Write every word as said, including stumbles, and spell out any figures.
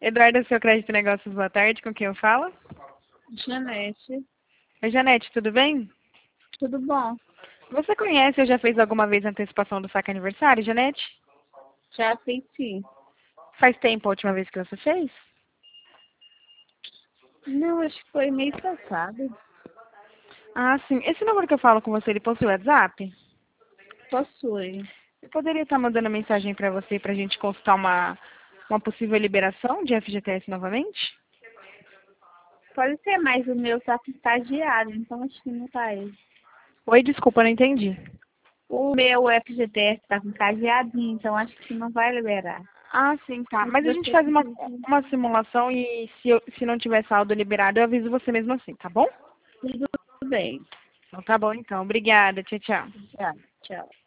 Eduardo, seu crédito e negócios, boa tarde. Com quem eu falo? Janete, Oi, Janete, tudo bem? tudo bom? Você conhece ou já fez alguma vez a antecipação do saque aniversário, Janete? Já fiz sim. Faz tempo a última vez que você fez? Não, acho que foi mês passado. Ah, sim. Esse número que eu falo com você, ele possui WhatsApp? Possui. Eu poderia estar mandando mensagem para você para a gente consultar uma, uma possível liberação de F G T S novamente? Pode ser, mas o meu tá contagiado, então acho que não vai. Oi, desculpa, não entendi. O meu F G T S tá contagiadinho, então acho que não vai liberar. Ah, sim, tá. E se Mas a gente você faz uma, conseguir, uma simulação e se, eu, se não tiver saldo liberado, eu aviso você mesmo assim, tá bom? tudo bem. Então tá bom, então. Obrigada. Tchau, tchau. Já, tchau.